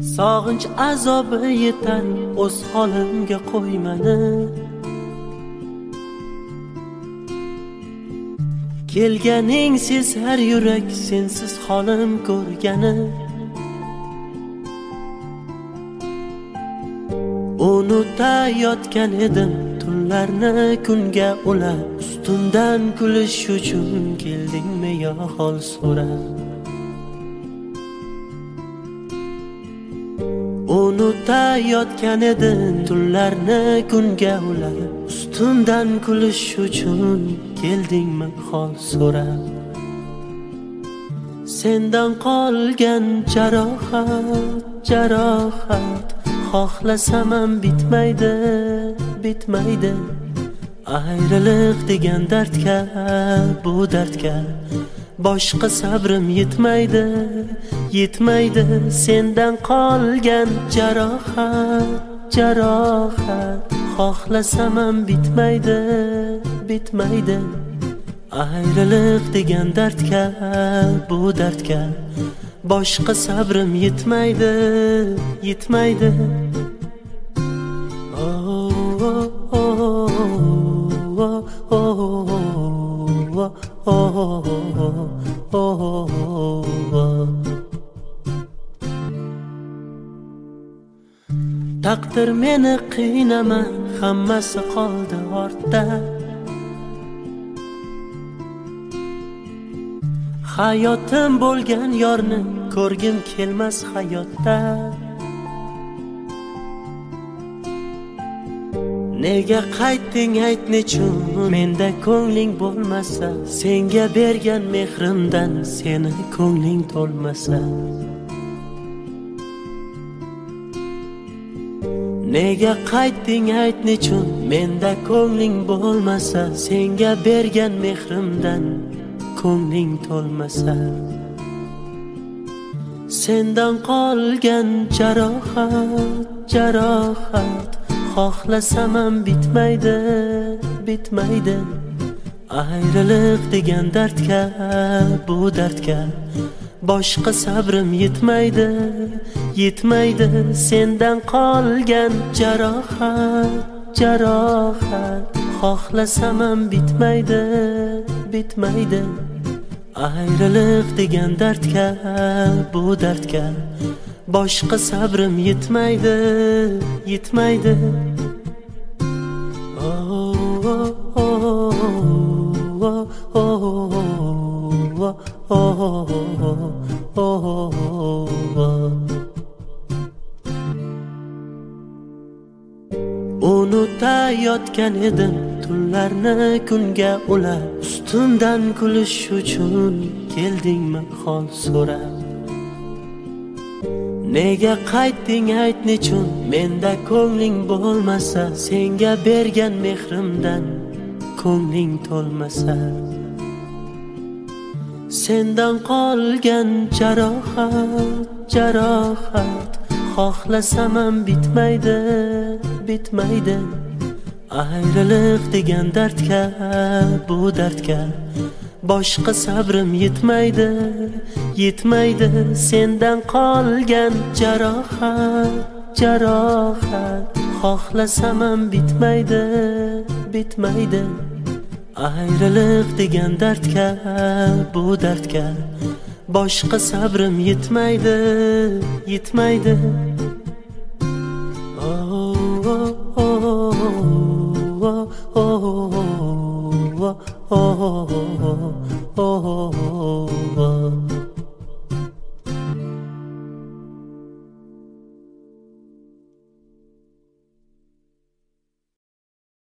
Sog'inch azobi yetar o'z holimga qo'ymani. Kelganing sezar yurak sensiz holim ko'rgani. Unutayotgan edim tunlarni kunga ulab, ustimdan kulish uchun keldingmi yo hol so'rab. Unutayotgan edim tunlarni kunga ulab, ustimdan kulish uchun keldingmi hol so'rab. Sendan qolgan jarohat xohlasam ham bitmaydi. Ayriliq degan dardga, bu dardga boshqa sabrim yetmaydi. Sendan qolgan jarohat xohlasam ham bitmaydi. Ayriliq degan dardga, bu dardga boshqa sabrim yetmaydi. Taqdir meni qiynama, hammasi qoldi ortda. Hayotim bo'lgan yorni ko'rgim kelmas hayotda. Nega qaytding ayt nechun, menda ko'ngling bo'lmasa, senga bergan mehrimdan seni ko'ngling to'lmasa. Nega qaytding ayt nechun, menda ko'ngling bo'lmasa, senga bergan mehrimdan ko'ngling to'lmasa. Sendan qolgan jarohat xohlasam ham bitmaydi. Ayriliq degan dardga, bu dardga boshqa sabrim yetmaydi. Sendan qolgan jarohat xohlasam ham bitmaydi. Ayriliq degan dardga, bu dardga boshqa sabrim yetmaydi. Unutayotgan edim tunlarni kunga ulab, ustimdan kulish uchun keldingmi hol so'rab. Nega qaytding ayt nechun, menda ko'ngling bo'lmasa, senga bergan mehrimdan ko'ngling to'lmasa. Sendan qolgan jarohat xohlasam ham bitmaydi. Ayriliq degan dardga, bu dardga boshqa sabrim yetmaydi. Sendan qolgan jarohat xohlasam ham bitmaydi. Ayriliq degan dardga, bu dardga boshqa sabrim yetmaydi. Oh